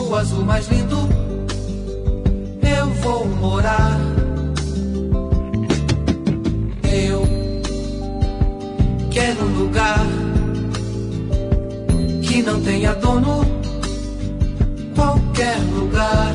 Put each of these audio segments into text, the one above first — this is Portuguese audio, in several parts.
o azul mais lindo eu vou morar. Eu quero um lugar que não tenha dono, qualquer lugar.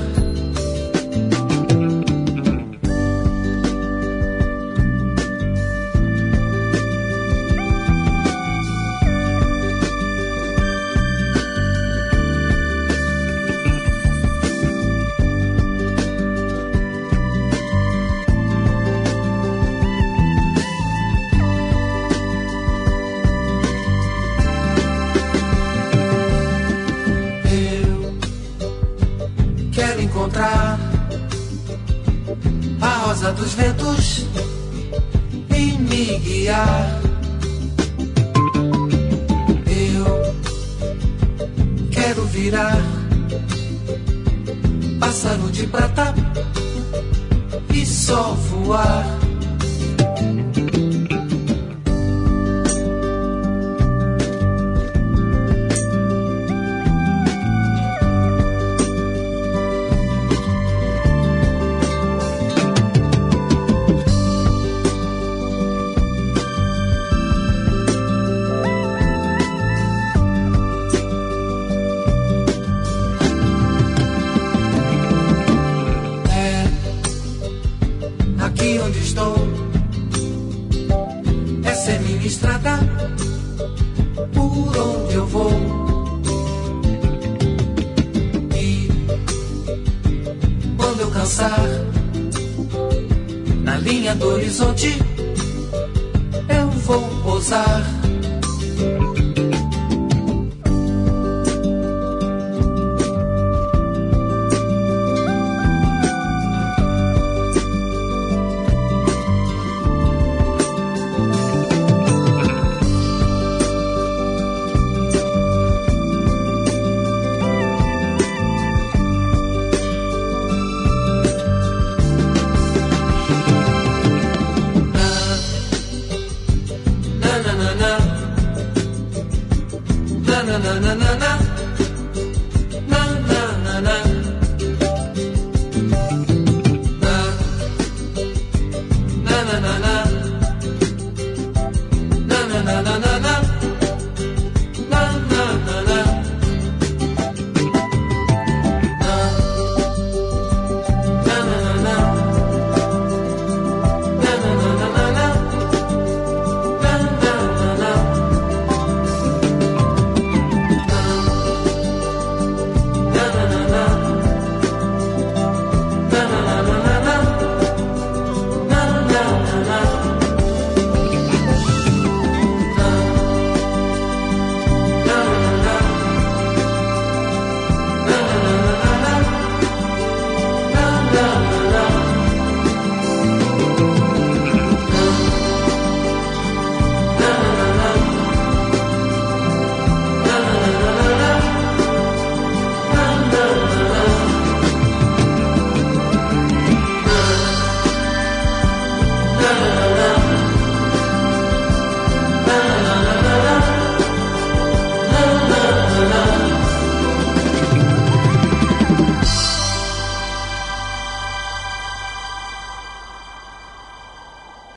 Encontrar a rosa dos ventos e me guiar. Eu quero virar pássaro de prata e só voar. Aqui onde estou, essa é minha estrada, por onde eu vou. E quando eu cansar, na linha do horizonte, eu vou pousar.